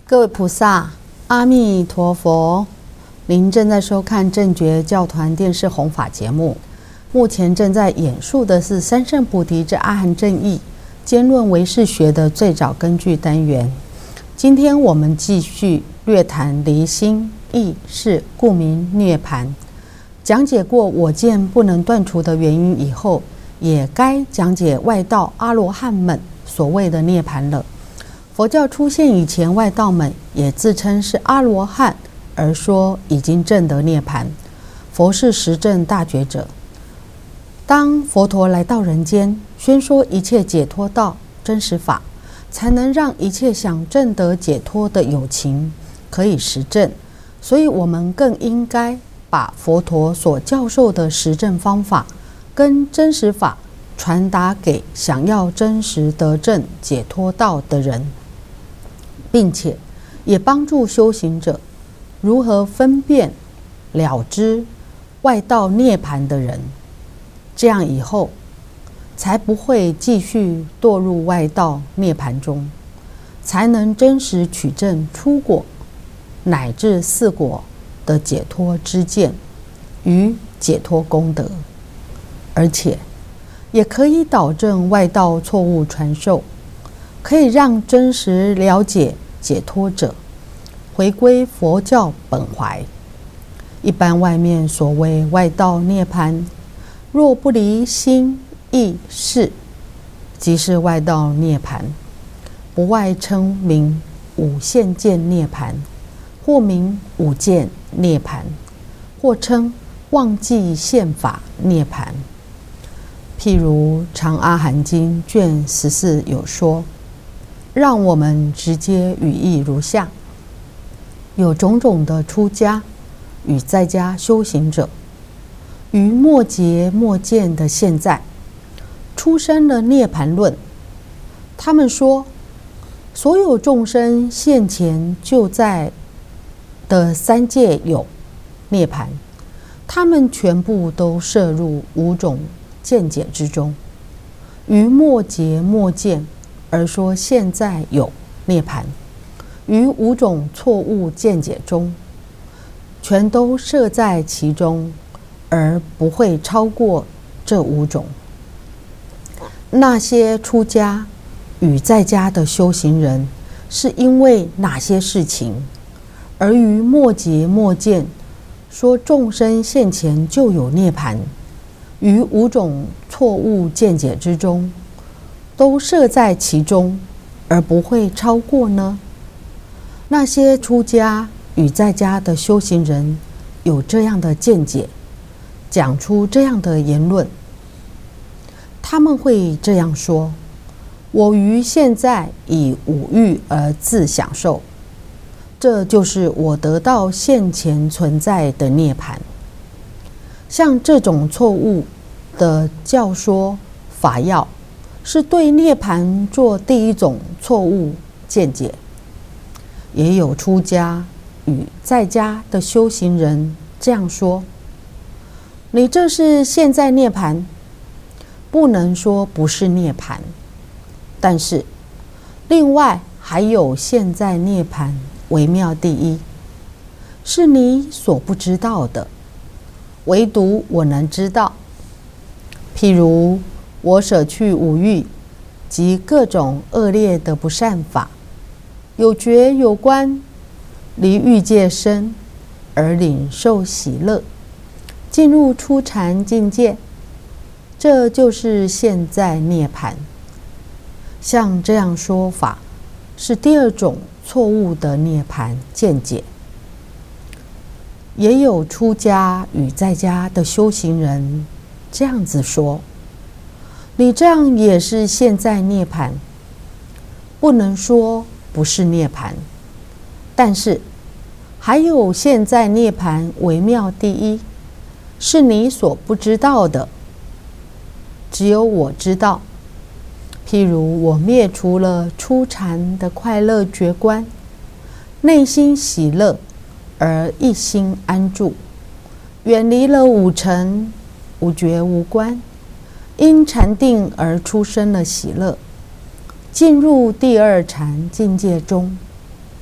各位菩萨，阿弥陀佛！您正在收看正觉教团电视弘法节目。目前正在演述的是三圣菩提之阿含正义兼论唯识学的最早根据单元。今天我们继续略谈离心意识，故名涅槃。讲解过我见不能断除的原因以后，也该讲解外道阿罗汉们所谓的涅槃了。佛教出现以前，外道们也自称是阿罗汉，而说已经证得涅槃。佛是实证大觉者。当佛陀来到人间，宣说一切解脱道真实法，才能让一切想证得解脱的有情可以实证。所以我们更应该把佛陀所教授的实证方法跟真实法传达给想要真实得证解脱道的人，并且也帮助修行者如何分辨了知外道涅槃的人，这样以后才不会继续堕入外道涅槃中，才能真实取证出果乃至四果的解脱知见与解脱功德，而且也可以导正外道错误传授，可以让真实了解解脱者回归佛教本怀。一般外面所谓外道涅槃，若不离心意识，即是外道涅槃，不外称名五现见涅槃，或名五见涅槃，或称忘记现法涅槃。譬如《长阿含经》卷14有说，让我们直接语义如下：有种种的出家与在家修行者，于末劫末见的现在，出生了涅槃论。他们说，所有众生现前就在的三界有涅槃，他们全部都摄入五种见解之中，于末劫末见而说现在有涅槃，于五种错误见解中，全都摄在其中，而不会超过这五种。那些出家与在家的修行人，是因为哪些事情，而于末劫末见说众生现前就有涅槃，于五种错误见解之中，都摄在其中，而不会超过呢？那些出家与在家的修行人有这样的见解，讲出这样的言论，他们会这样说：我于现在以五欲而自享受，这就是我得到现前存在的涅槃。像这种错误的教说法要，是对涅槃做第一种错误见解。也有出家与在家的修行人这样说：你这是现在涅槃，不能说不是涅槃。但是另外还有现在涅槃微妙第一，是你所不知道的，唯独我能知道。譬如我舍去五欲及各种恶劣的不善法，有觉有观，离欲界身而领受喜乐，进入初禅境界，这就是现在涅槃。像这样说法，是第二种错误的涅槃见解。也有出家与在家的修行人这样子说：你这样也是现在涅槃，不能说不是涅槃。但是还有现在涅槃微妙第一，是你所不知道的，只有我知道。譬如我灭除了初禅的快乐觉观，内心喜乐而一心安住，远离了五尘无觉无观，因禅定而出生了喜乐，进入第二禅境界中，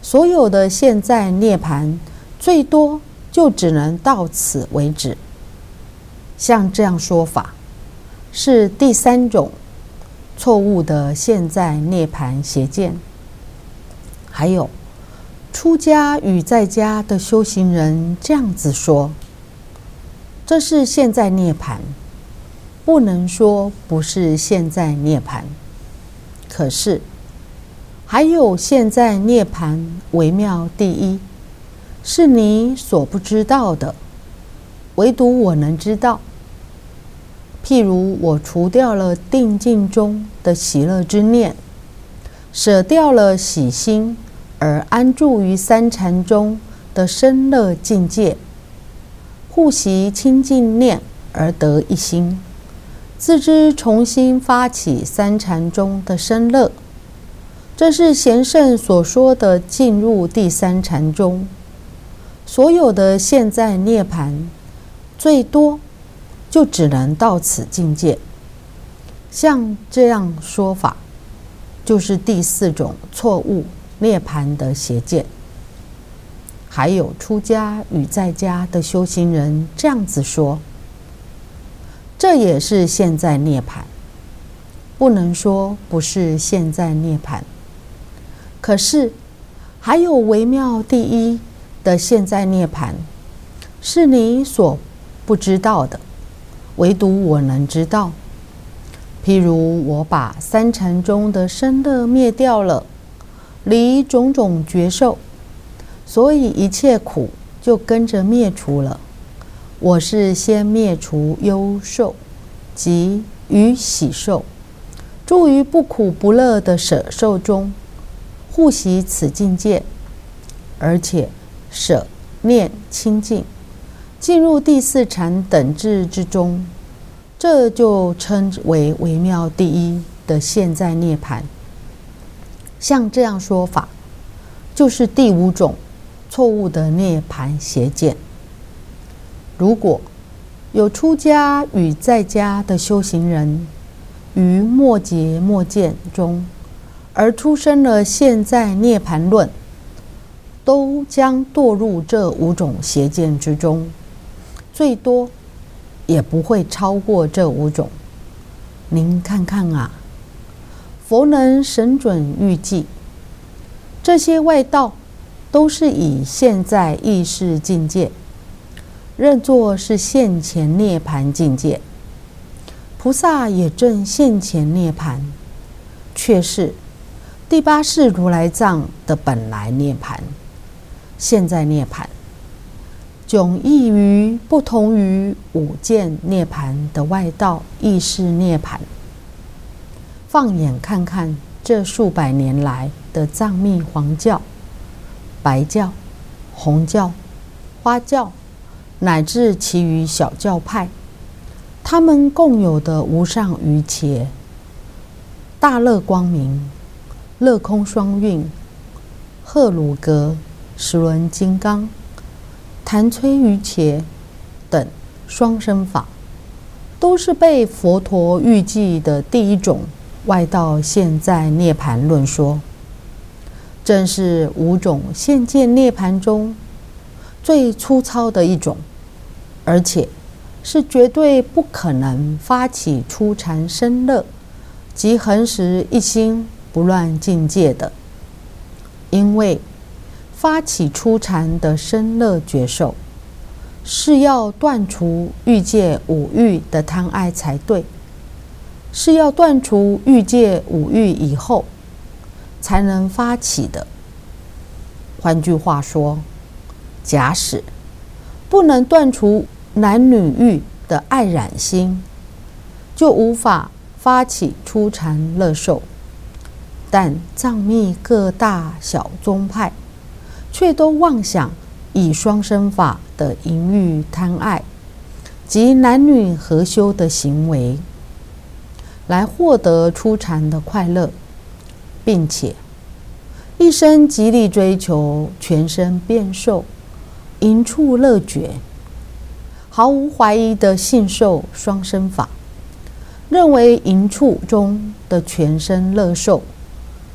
所有的现在涅槃最多就只能到此为止。像这样说法，是第三种错误的现在涅槃邪见。还有出家与在家的修行人这样子说，这是现在涅槃，不能说不是现在涅槃。可是还有现在涅槃微妙第一，是你所不知道的，唯独我能知道。譬如我除掉了定境中的喜乐之念，舍掉了喜心，而安住于三禅中的生乐境界，护习清净念而得一心，自知重新发起三禅中的生乐。这是贤圣所说的进入第三禅中。所有的现在涅槃最多就只能到此境界。像这样说法，就是第四种错误涅槃的邪见。还有出家与在家的修行人这样子说，这也是现在涅槃，不能说不是现在涅槃。可是还有微妙第一的现在涅槃，是你所不知道的，唯独我能知道。譬如我把三禅中的生乐灭掉了，离种种觉受，所以一切苦就跟着灭除了。我是先灭除忧受及于喜受，住于不苦不乐的舍受中，护习此境界，而且舍念清净，进入第四禅等至之中，这就称为微妙第一的现在涅槃。像这样说法，就是第五种错误的涅槃邪见。如果有出家与在家的修行人于末劫末见中，而出生了现在涅槃论，都将堕入这五种邪见之中，最多也不会超过这五种。您看看啊，佛能神准预计，这些外道都是以现在意识境界认作是现前涅槃境界，菩萨也正现前涅槃，却是第八世如来藏的本来涅槃。现在涅槃迥异于不同于五见涅槃的外道意识涅槃。放眼看看这数百年来的藏密黄教、白教、红教、花教，乃至其余小教派，他们共有的无上瑜伽、大乐光明、乐空双运、赫鲁格、十轮金刚、谭崔瑜伽等双生法，都是被佛陀预计的第一种外道现在涅槃论说，正是五种现见涅槃中最粗糙的一种，而且是绝对不可能发起初禅生乐及恒时一心不乱境界的。因为发起初禅的生乐觉受，是要断除欲界五欲的贪爱才对，是要断除欲界五欲以后才能发起的。换句话说，假使不能断除男女欲的爱染心，就无法发起初禅乐受。但藏密各大小宗派却都妄想以双生法的淫欲贪爱及男女合修的行为来获得初禅的快乐，并且一生极力追求全身变瘦、淫处乐觉，毫无怀疑的信受双生法，认为淫处中的全身乐受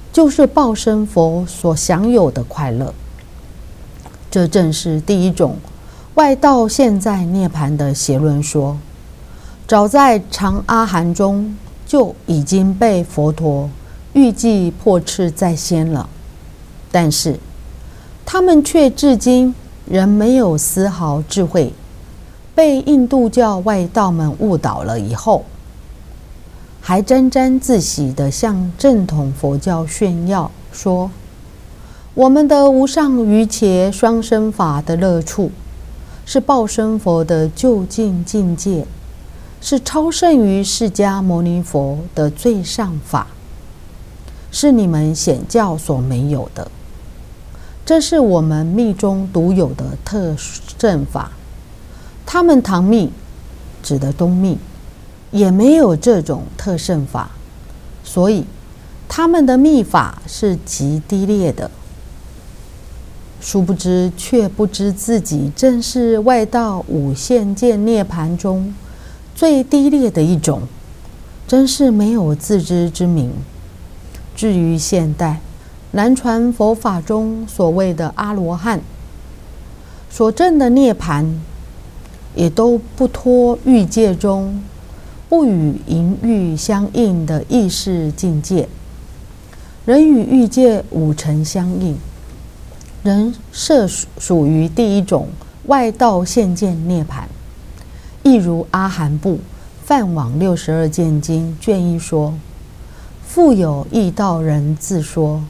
就是报身佛所享有的快乐。这正是第一种外道现在涅槃的邪论说，早在长阿含中就已经被佛陀预计破斥在先了，但是他们却至今仍没有丝毫智慧，被印度教外道们误导了以后，还沾沾自喜地向正统佛教炫耀说，我们的无上瑜伽双生法的乐处，是报身佛的究竟境界，是超胜于释迦牟尼佛的最上法，是你们显教所没有的。这是我们密中独有的特胜法，他们唐密指的东密也没有这种特胜法，所以他们的密法是极低劣的。殊不知，却不知自己正是外道五现见涅槃中最低劣的一种，真是没有自知之明。至于现代南传佛法中所谓的阿罗汉所证的涅槃，也都不脱欲界中不与淫欲相应的意识境界，仍与欲界五尘相应，仍涉属于第一种外道现见涅槃。亦如阿含部梵网62见经卷1说，复有异道人自说，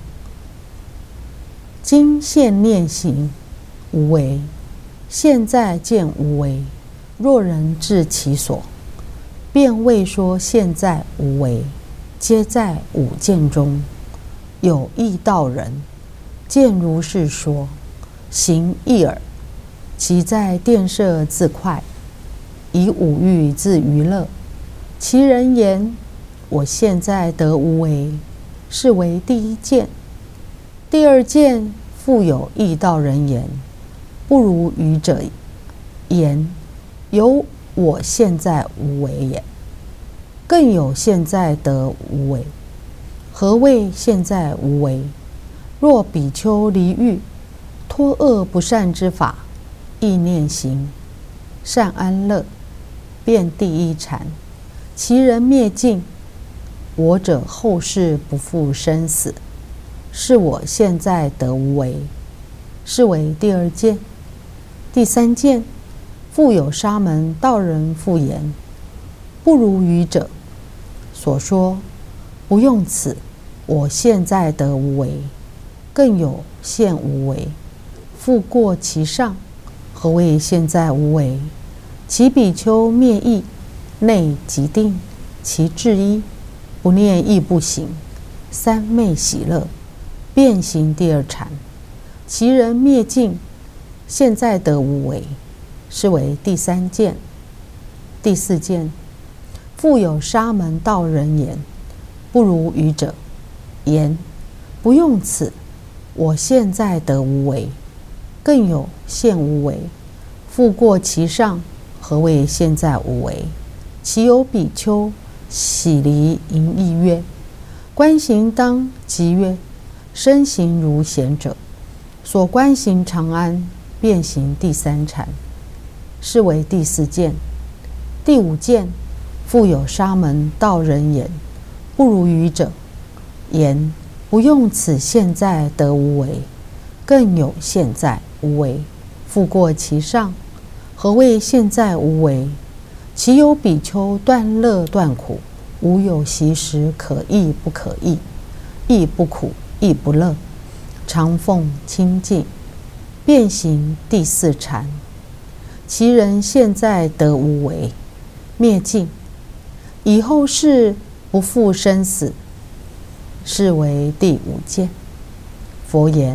今现念行无为，现在见无为，若人至其所，便谓说现在无为，皆在五见中。有异道人见如是说，行异耳，其在殿舍自快，以五欲自娱乐。其人言，我现在得无为，是为第一见。第二见复有异道人言，不如愚者言，有我现在无为也。更有现在得无为。何谓现在无为？若比丘离欲，脱恶不善之法，意念行，善安乐，便第一禅。其人灭尽，我者后世不复生死，是我现在得无为，是为第二见。第三见，复有沙门道人复言，不如愚者所说，不用此，我现在得无为。更有现无为，复过其上。何谓现在无为？其比丘灭意，内即定，其至一，不念亦不行，三昧喜乐，便行第二禅。其人灭尽，现在得无为，是为第三见。第四见，复有沙门道人言，不如愚者言，不用此，我现在得无为。更有现无为，复过其上。何谓现在无为？其有比丘喜离淫意曰，观行当即曰，身行如贤者，所观行常安，便行第三禅，是为第四见。第五见，复有沙门道人言，不如愚者言，不用此现在得无为。更有现在无为，复过其上。何谓现在无为？其有比丘断乐断苦，无有习食可益不可益，亦不苦亦不乐，常奉清净，便行第四禅。其人现在得无为，灭尽，以后世不复生死，是为第五见。佛言，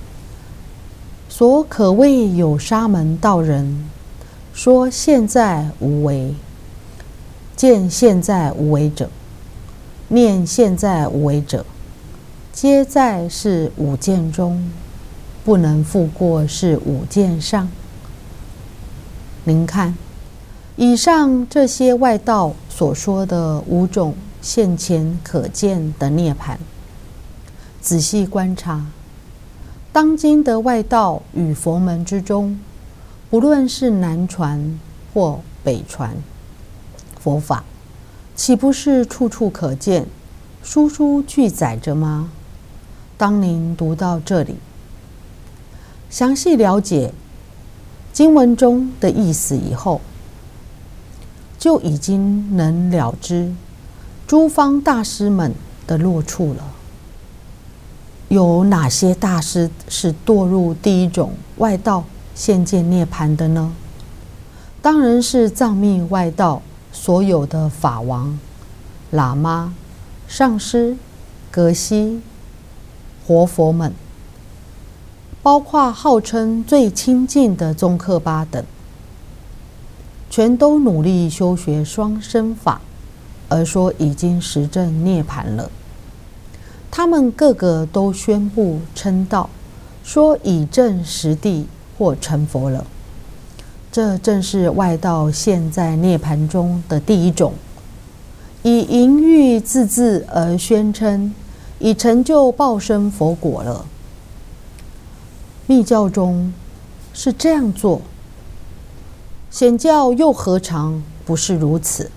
所可谓有沙门道人说现在无为，见现在无为者，念现在无为者，皆在是五见中，不能复过是五见上。您看，以上这些外道所说的五种现前可见的涅槃， 仔细观察，当今的外道与佛门之中，不论是南传或北传佛法，岂不是处处可见，书书俱载着吗？当您读到这里，详细了解经文中的意思以后，就已经能了知诸方大师们的落处了。有哪些大师是堕入第一种外道现见涅槃的呢？当然是藏密外道所有的法王、喇嘛、上师、格西、活佛们，包括号称最亲近的宗喀巴等，全都努力修学双生法，而说已经实证涅槃了。他们个个都宣布称道，说已证实地或成佛了。这正是外道现在涅槃中的第一种，以淫欲自恣而宣称已成就报身佛果了。密教中是这样做，显教又何尝不是如此？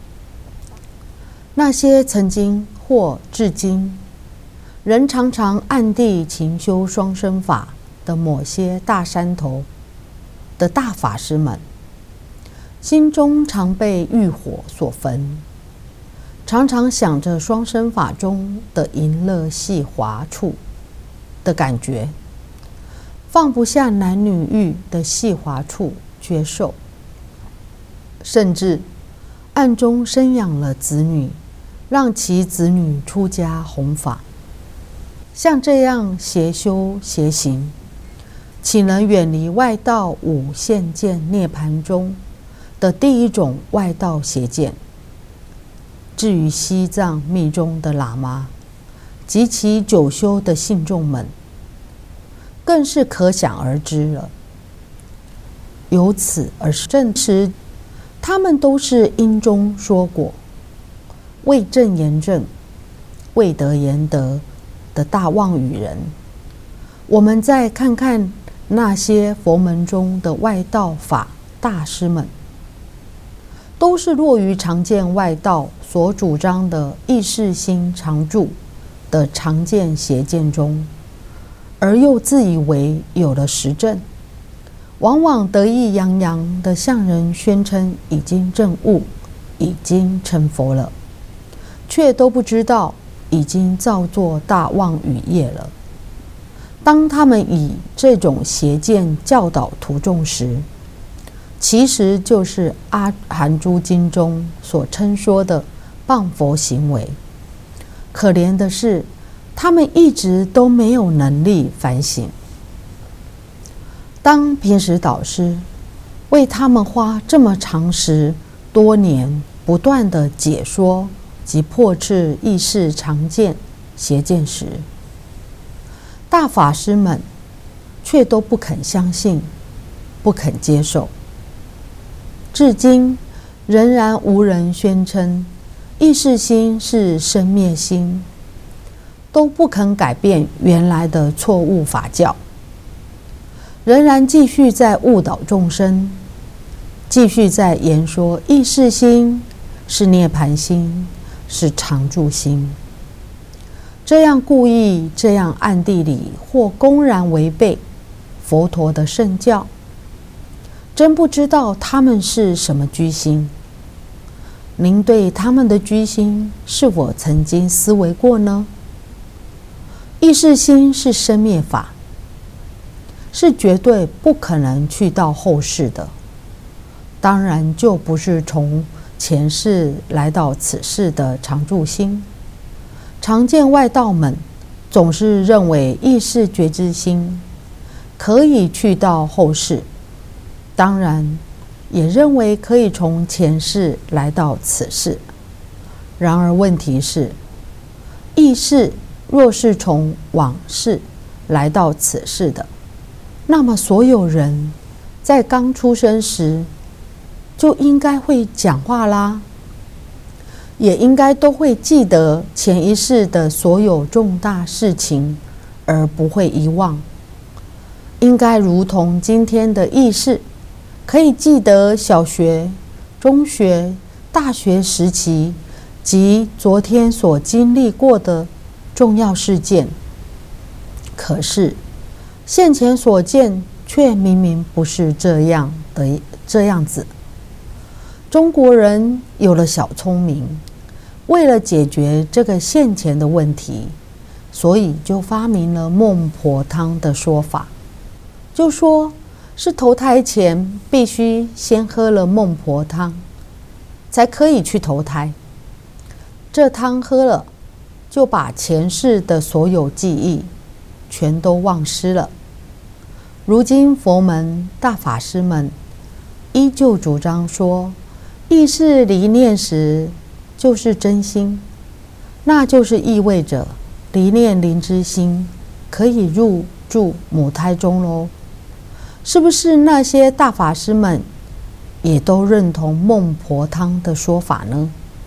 那些曾经或至今仍常常暗地勤修双生法的某些大山头的大法师们，心中常被欲火所焚，常常想着双生法中的淫乐细滑处的感觉，放不下男女欲的细滑处觉受，甚至暗中生养了子女，让其子女出家弘法。像这样邪修邪行，岂能远离外道五现见涅槃中的第一种外道邪见？至于西藏密宗的喇嘛及其久修的信众们，更是可想而知了。由此而证实，他们都是因中说果，未证言证，未得言得的大妄语人。我们再看看那些佛门中的外道法大师们，都是落于常见外道所主张的意识心常住的常见邪见中，而又自以为有了实证，往往得意洋洋地向人宣称已经证悟，已经成佛了，却都不知道已经造作大妄语业了。当他们以这种邪见教导徒众时，其实就是阿含珠经中所称说的谤佛行为。可怜的是，他们一直都没有能力反省。当平时导师为他们花这么长时多年不断的解说及破斥意识常见邪见时，大法师们却都不肯相信，不肯接受。至今仍然无人宣称意识心是生灭心，都不肯改变原来的错误法教，仍然继续在误导众生，继续在言说意识心是涅槃心，是常住心。这样故意，这样暗地里或公然违背佛陀的圣教，真不知道他们是什么居心。您对他们的居心是否曾经思维过呢？意识心是生灭法，是绝对不可能去到后世的，当然就不是从前世来到此世的常住心。常见外道们总是认为意识觉知心可以去到后世，当然也认为可以从前世来到此世。然而问题是，意识若是从往世来到此世的，那么所有人在刚出生时就应该会讲话啦。 也应该都会记得前一世的所有重大事情，而不会遗忘。应该如同今天的意识，可以记得小学、中学、大学时期及昨天所经历过的重要事件。可是现前所见却明明不是这样子。中国人有了小聪明，为了解决这个现前的问题，所以就发明了孟婆汤的说法，就说是投胎前必须先喝了孟婆汤，才可以去投胎。这汤喝了，就把前世的所有记忆全都忘失了。如今佛门大法师们依旧主张说，意识离念时就是真心，那就是意味着离念灵知心可以入住母胎中喽。是不是那些大法师们也都认同孟婆汤的说法呢？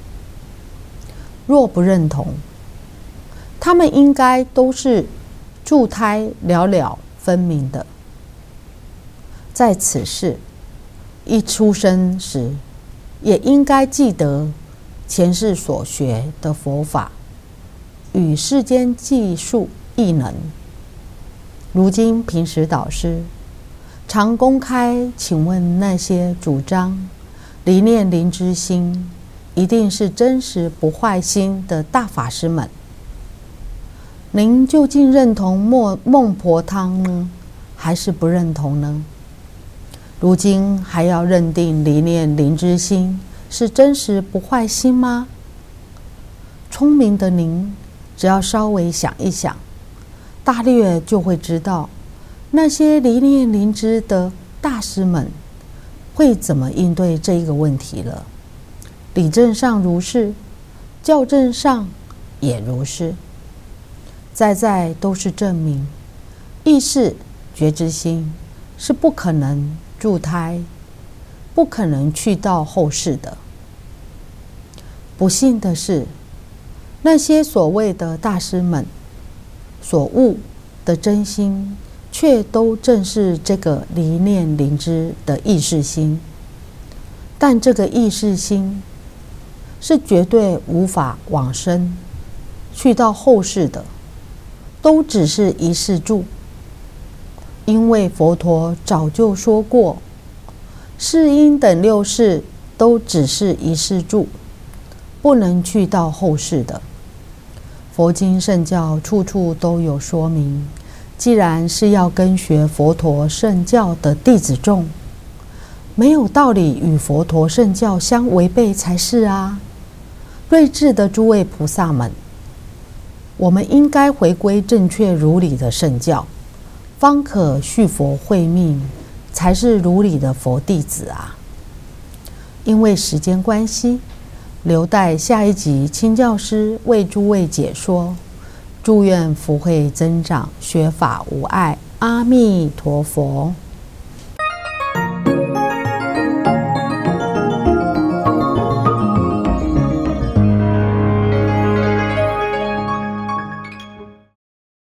若不认同，他们应该都是住胎了了分明的。在此世一出生时，也应该记得前世所学的佛法与世间技术异能。如今平时导师常公开请问那些主张离念灵知心一定是真实不坏心的大法师们，您究竟认同孟婆汤呢，还是不认同呢？如今还要认定离念灵知心是真实不坏心吗？聪明的您，只要稍微想一想，大略就会知道那些离念灵知的大师们会怎么应对这一个问题了。理证上如是，教证上也如是，在都是证明意识觉知心是不可能入胎，不可能去到后世的。不幸的是，那些所谓的大师们所悟的真心，却都正是这个离念灵知的意识心。但这个意识心是绝对无法往生去到后世的，都只是一世住。因为佛陀早就说过，世因等六世都只是一世住，不能去到后世的。佛经圣教处处都有说明，既然是要跟学佛陀圣教的弟子众，没有道理与佛陀圣教相违背才是啊！睿智的诸位菩萨们，我们应该回归正确如理的圣教，方可续佛慧命，才是如理的佛弟子啊！因为时间关系，留待下一集清教师为诸位解说。祝愿福慧增长，学法无碍。阿弥陀佛。